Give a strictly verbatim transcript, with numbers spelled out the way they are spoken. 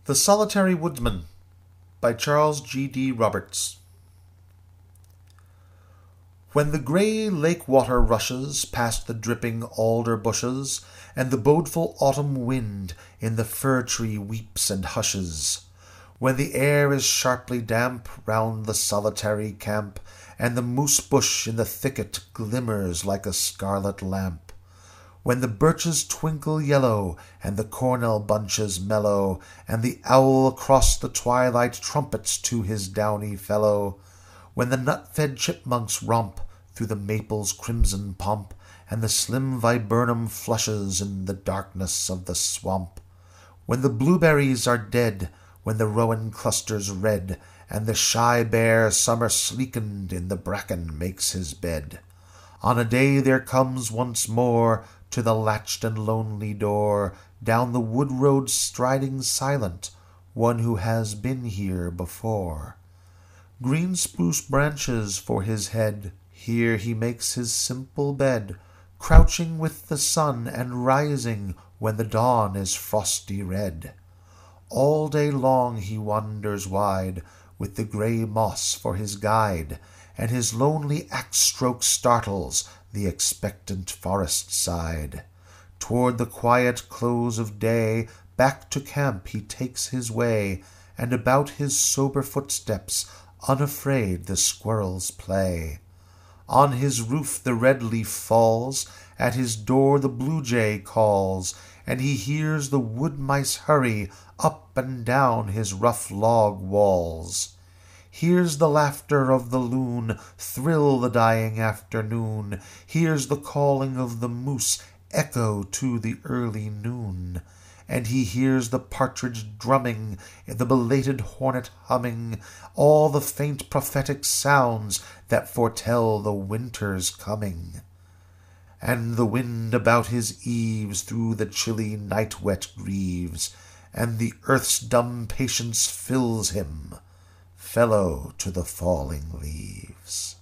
The Solitary Woodsman by Charles G D Roberts. When the grey lake water rushes past the dripping alder bushes, and the bodeful autumn wind in the fir tree weeps and hushes, when the air is sharply damp round the solitary camp, and the moose bush in the thicket glimmers like a scarlet lamp, when the birches twinkle yellow, and the cornel bunches mellow, and the owl across the twilight trumpets to his downy fellow, when the nut-fed chipmunks romp through the maple's crimson pomp, and the slim viburnum flushes in the darkness of the swamp, when the blueberries are dead, when the rowan clusters red, and the shy bear summer sleekened in the bracken makes his bed, on a day there comes once more to the latched and lonely door, down the wood road striding silent, one who has been here before. Green spruce branches for his head, here he makes his simple bed, crouching with the sun and rising when the dawn is frosty red. All day long he wanders wide, with the grey moss for his guide, and his lonely axe-stroke startles the expectant forest side. Toward the quiet close of day, back to camp he takes his way, and about his sober footsteps unafraid the squirrels play. On his roof the red leaf falls, at his door the blue jay calls, and he hears the wood mice hurry up and down his rough log walls. Hears the laughter of the loon thrill the dying afternoon, hears the calling of the moose echo to the early noon, and he hears the partridge drumming, the belated hornet humming, all the faint prophetic sounds that foretell the winter's coming. And the wind about his eaves through the chilly night wet grieves, and the earth's dumb patience fills him, fellow to the falling leaves.